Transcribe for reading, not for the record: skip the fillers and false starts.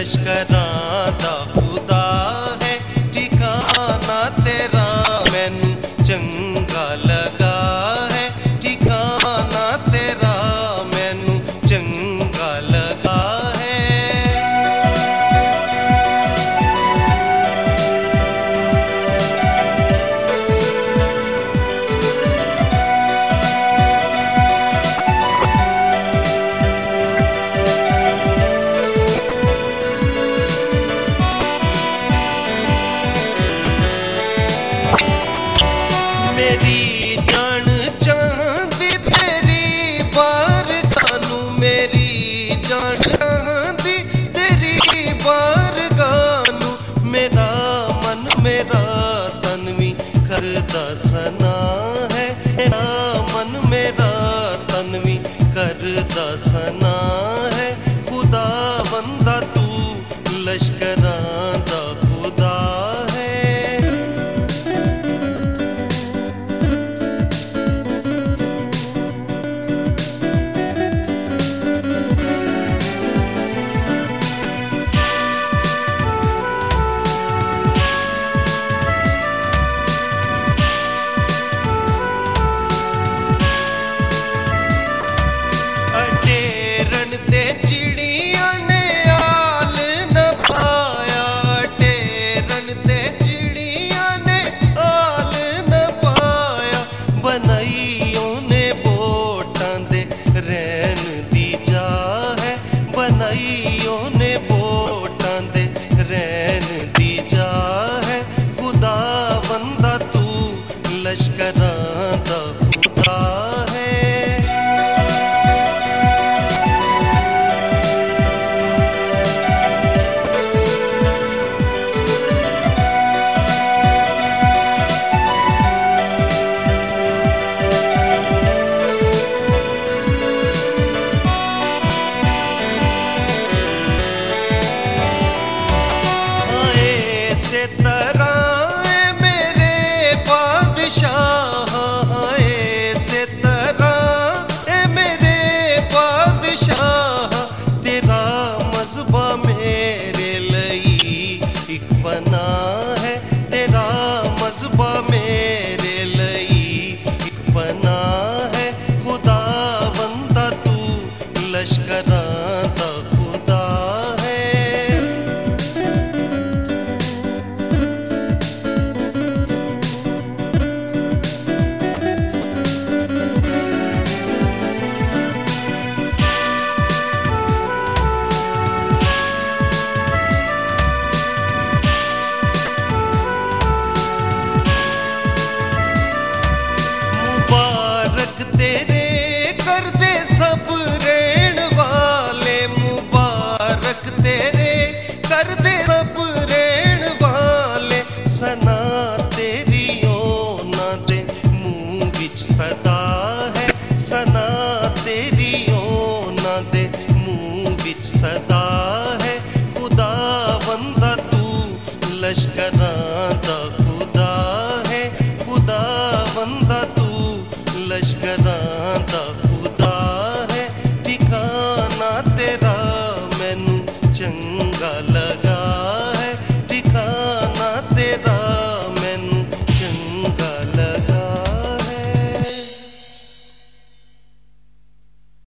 लश्करां दा खुदा है ठिकाना तेरा मैनू चंगा लगा है ठिकाना तेरा मैनू चंगा लगा है। मेरी जान चाहती तेरी बारगाह नू मेरी जान चाहती तेरी बारगाह नू मेरा मन मेरा तन भी करदा सना है मेरा मन मेरा तन भी करदा सना है खुदा बंदा तू लश्कर